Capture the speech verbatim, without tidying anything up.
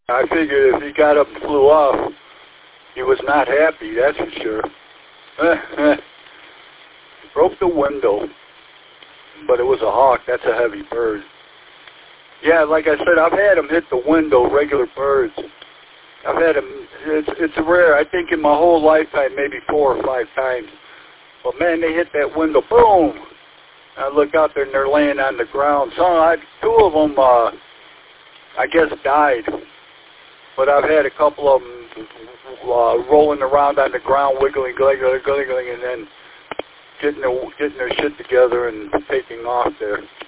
I figured if he got up and flew off, he was not happy, that's for sure. Broke the window, but it was a hawk. That's a heavy bird. Yeah, like I said, I've had them hit the window, regular birds. I've had them, it's, it's rare. I think in my whole lifetime, maybe four or five times. But man, they hit that window, boom! I look out there and they're laying on the ground. So I, two of them, uh, I guess, died. But I've had a couple of them uh, rolling around on the ground, wiggling, wiggling, wiggling, and then getting their, getting their shit together and taking off there.